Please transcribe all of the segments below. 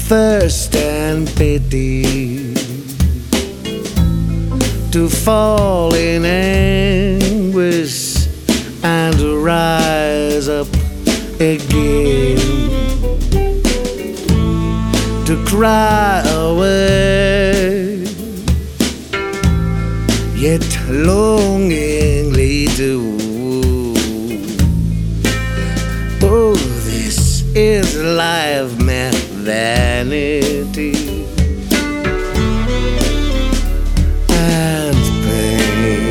thirst and pity, to fall in anguish and rise up again, to cry away, yet longingly do. Oh, this is life, man, vanity and pain.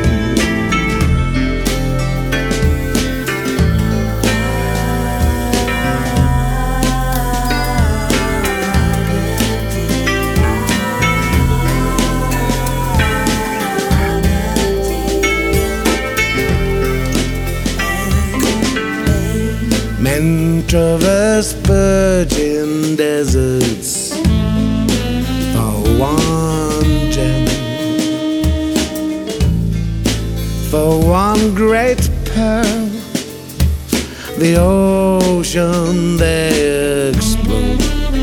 Men traverse virgin deserts for one gem, for one great pearl. The ocean they explore,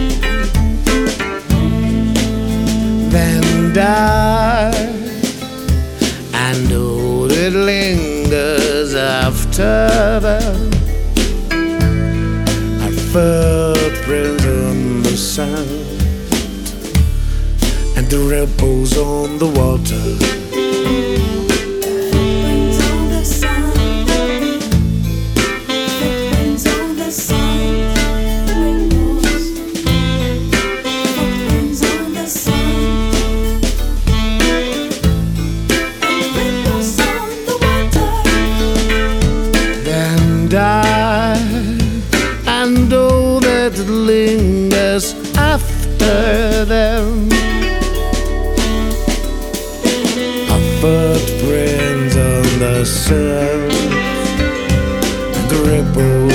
then die, and oh, it lingers after them. Footprints on the sand and the ripples on the water. Footprints on the sand, footprints on the sand, ripples. Footprints on the sand, ripples on the water. Then die, and all that lingers after them are footprints on the sand and the ripples